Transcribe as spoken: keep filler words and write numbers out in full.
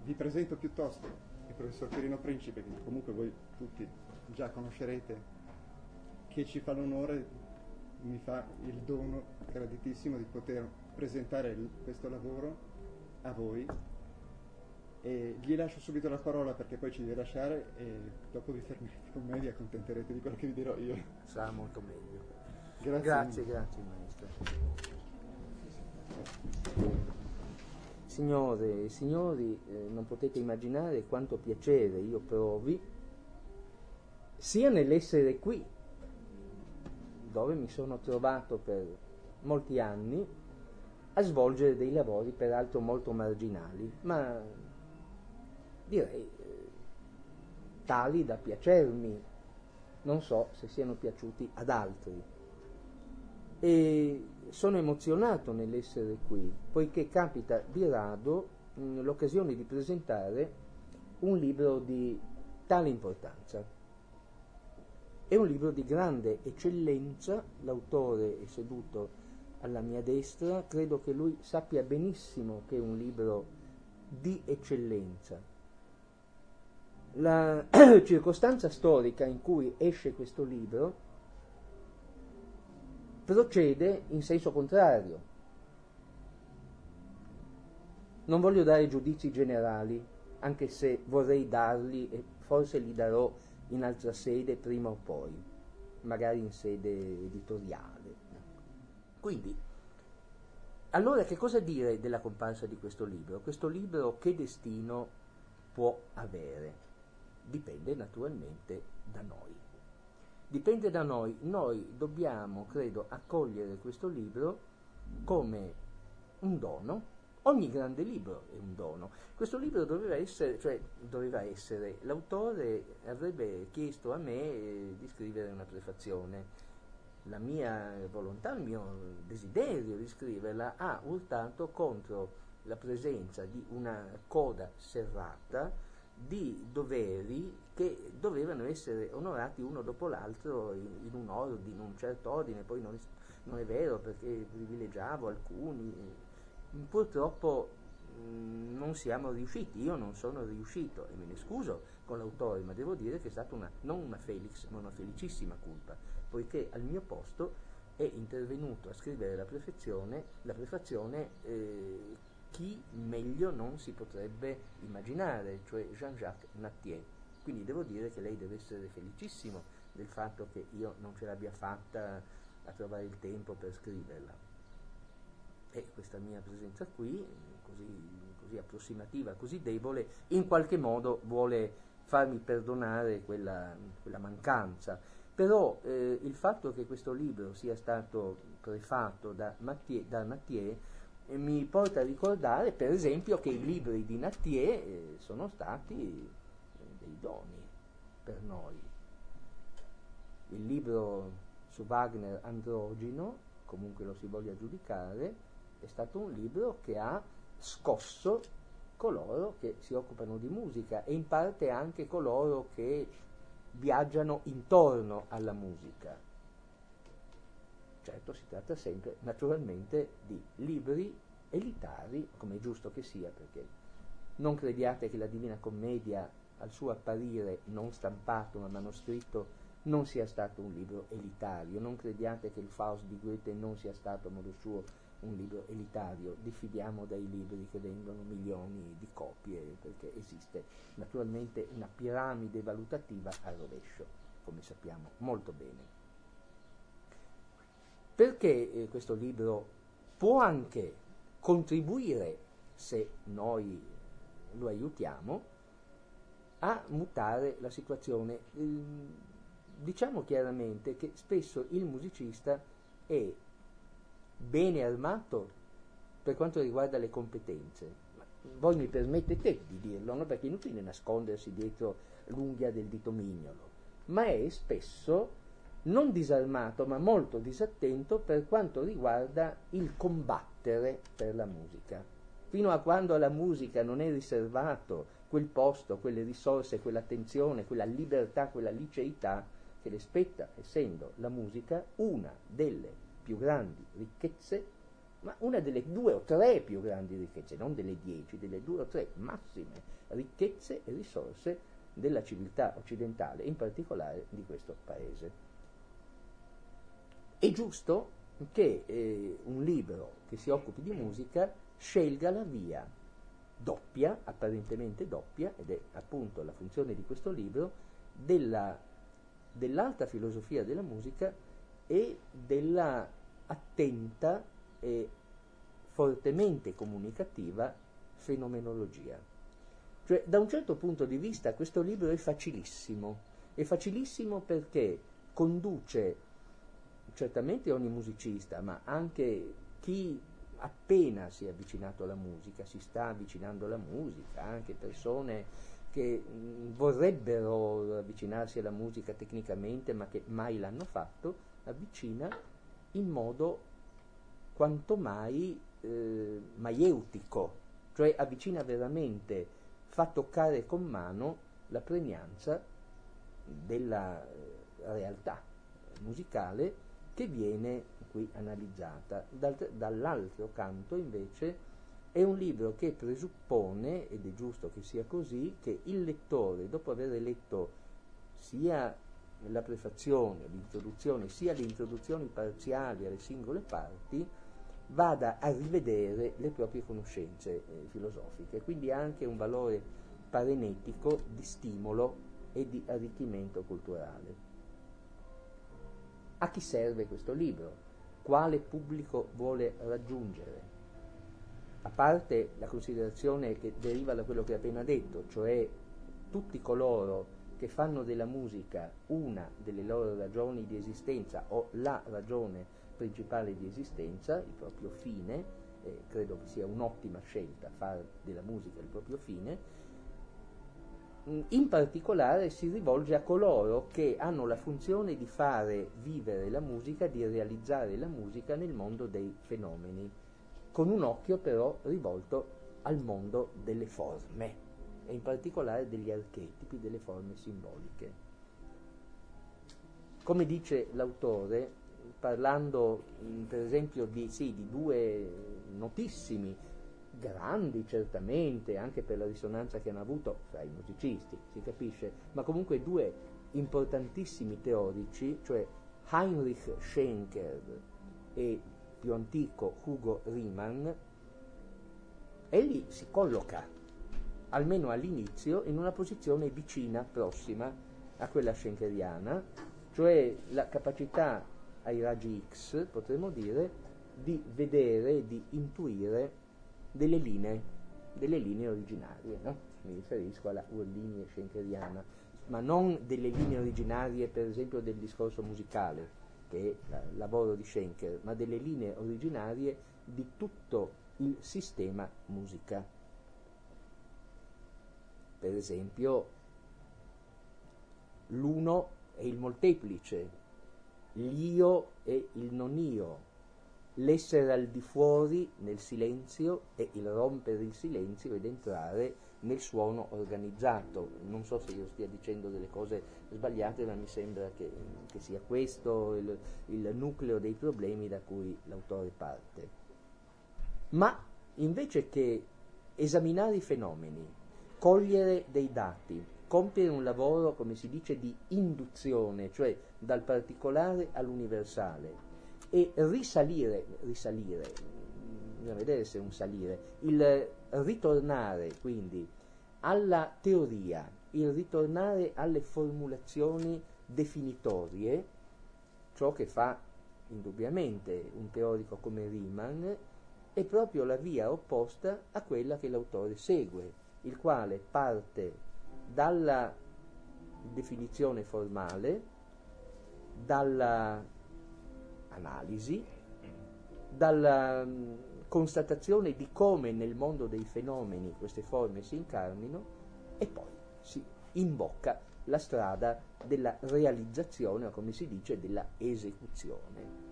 vi presento piuttosto il professor Quirino Principe, che comunque voi tutti già conoscerete, che ci fa l'onore, mi fa il dono graditissimo di poter presentare il, questo lavoro a voi. E gli lascio subito la parola perché poi ci deve lasciare e dopo vi fermerete con me e vi accontenterete di quello che vi dirò io. Sarà molto meglio. Grazie, grazie, grazie maestro. Signore e signori, eh, non potete immaginare quanto piacere io provi sia nell'essere qui, dove mi sono trovato per molti anni a svolgere dei lavori peraltro molto marginali, ma direi eh, tali da piacermi, non so se siano piaciuti ad altri. E sono emozionato nell'essere qui, poiché capita di rado mh, l'occasione di presentare un libro di tale importanza. È un libro di grande eccellenza, l'autore è seduto alla mia destra, credo che lui sappia benissimo che è un libro di eccellenza. La circostanza storica in cui esce questo libro procede in senso contrario. Non voglio dare giudizi generali, anche se vorrei darli e forse li darò in altra sede prima o poi, magari in sede editoriale. Quindi, allora che cosa dire della comparsa di questo libro? Questo libro che destino può avere? Dipende naturalmente da noi. Dipende da noi. Noi dobbiamo, credo, accogliere questo libro come un dono. Ogni grande libro è un dono. Questo libro doveva essere, cioè doveva essere, l'autore avrebbe chiesto a me eh, di scrivere una prefazione. La mia volontà, il mio desiderio di scriverla ha urtato contro la presenza di una coda serrata di doveri che dovevano essere onorati uno dopo l'altro in, in un ordine, in un certo ordine. Poi non è, non è vero, perché privilegiavo alcuni. Purtroppo mh, non siamo riusciti, io non sono riuscito e me ne scuso con l'autore, ma devo dire che è stata una, non una Felix, ma una felicissima colpa, poiché al mio posto è intervenuto a scrivere la prefazione, la prefazione eh, chi meglio non si potrebbe immaginare, cioè Jean-Jacques Nattier. Quindi devo dire che lei deve essere felicissimo del fatto che io non ce l'abbia fatta a trovare il tempo per scriverla. E questa mia presenza qui, così, così approssimativa, così debole, in qualche modo vuole farmi perdonare quella, quella mancanza. Però eh, il fatto che questo libro sia stato prefatto da, Mathieu, da Nattier eh, mi porta a ricordare, per esempio, che i libri di Nattier eh, sono stati eh, dei doni per noi. Il libro su Wagner Androgino, comunque lo si voglia giudicare, è stato un libro che ha scosso coloro che si occupano di musica e in parte anche coloro che viaggiano intorno alla musica. Certo, si tratta sempre naturalmente di libri elitari, come è giusto che sia, perché non crediate che la Divina Commedia, al suo apparire non stampato ma manoscritto, non sia stato un libro elitario. Non crediate che il Faust di Goethe non sia stato a modo suo un libro elitario. Diffidiamo dai libri che vendono milioni di copie, perché esiste naturalmente una piramide valutativa al rovescio, come sappiamo molto bene. Perché eh, questo libro può anche contribuire, se noi lo aiutiamo, a mutare la situazione. Eh, diciamo chiaramente che spesso il musicista è bene armato per quanto riguarda le competenze. Ma voi mi permettete di dirlo, no? Perché è inutile nascondersi dietro l'unghia del dito mignolo, ma è spesso non disarmato ma molto disattento per quanto riguarda il combattere per la musica. Fino a quando alla musica non è riservato quel posto, quelle risorse, quell'attenzione, quella libertà, quella liceità che le spetta, essendo la musica una delle più grandi ricchezze ma una delle due o tre più grandi ricchezze, non delle dieci, delle due o tre massime ricchezze e risorse della civiltà occidentale, in particolare di questo paese. È giusto che eh, un libro che si occupi di musica scelga la via doppia, apparentemente doppia, ed è appunto la funzione di questo libro, della, dell'alta filosofia della musica e della attenta e fortemente comunicativa fenomenologia. Cioè, da un certo punto di vista questo libro è facilissimo, è facilissimo perché conduce certamente ogni musicista, ma anche chi appena si è avvicinato alla musica, si sta avvicinando alla musica, anche persone che mh, vorrebbero avvicinarsi alla musica tecnicamente ma che mai l'hanno fatto, avvicina in modo quanto mai eh, maieutico, cioè avvicina veramente, fa toccare con mano la pregnanza della eh, realtà musicale che viene qui analizzata. Dal, dall'altro canto invece è un libro che presuppone, ed è giusto che sia così, che il lettore, dopo aver letto sia la prefazione, l'introduzione, sia le introduzioni parziali alle singole parti, vada a rivedere le proprie conoscenze eh, filosofiche, quindi ha anche un valore parenetico di stimolo e di arricchimento culturale. A chi serve questo libro? Quale pubblico vuole raggiungere? A parte la considerazione che deriva da quello che ho appena detto, cioè tutti coloro che fanno della musica una delle loro ragioni di esistenza o la ragione principale di esistenza, il proprio fine, eh, credo che sia un'ottima scelta fare della musica il proprio fine. In particolare si rivolge a coloro che hanno la funzione di fare vivere la musica, di realizzare la musica nel mondo dei fenomeni, con un occhio però rivolto al mondo delle forme, e in particolare degli archetipi, delle forme simboliche. Come dice l'autore, parlando per esempio di, sì, di due notissimi, grandi certamente, anche per la risonanza che hanno avuto fra i musicisti, si capisce, ma comunque due importantissimi teorici, cioè Heinrich Schenker e più antico Hugo Riemann, egli si colloca, almeno all'inizio, in una posizione vicina, prossima a quella schenkeriana, cioè la capacità ai raggi X, potremmo dire, di vedere, di intuire delle linee, delle linee originarie, no? Mi riferisco alla urlinie schenkeriana, ma non delle linee originarie, per esempio, del discorso musicale, che è il lavoro di Schenker, ma delle linee originarie di tutto il sistema musica. Per esempio, l'uno e il molteplice, l'io e il non io, l'essere al di fuori nel silenzio e il rompere il silenzio ed entrare nel suono organizzato. Non so se io stia dicendo delle cose sbagliate, ma mi sembra che, che sia questo il, il nucleo dei problemi da cui l'autore parte. Ma invece che esaminare i fenomeni, cogliere dei dati, compiere un lavoro, come si dice, di induzione, cioè dal particolare all'universale, e risalire, risalire, bisogna vedere se è un salire, il ritornare quindi alla teoria, il ritornare alle formulazioni definitorie, ciò che fa indubbiamente un teorico come Riemann, è proprio la via opposta a quella che l'autore segue, il quale parte dalla definizione formale, dalla analisi, dalla um, constatazione di come nel mondo dei fenomeni queste forme si incarnino, e poi si imbocca la strada della realizzazione, o come si dice, della esecuzione.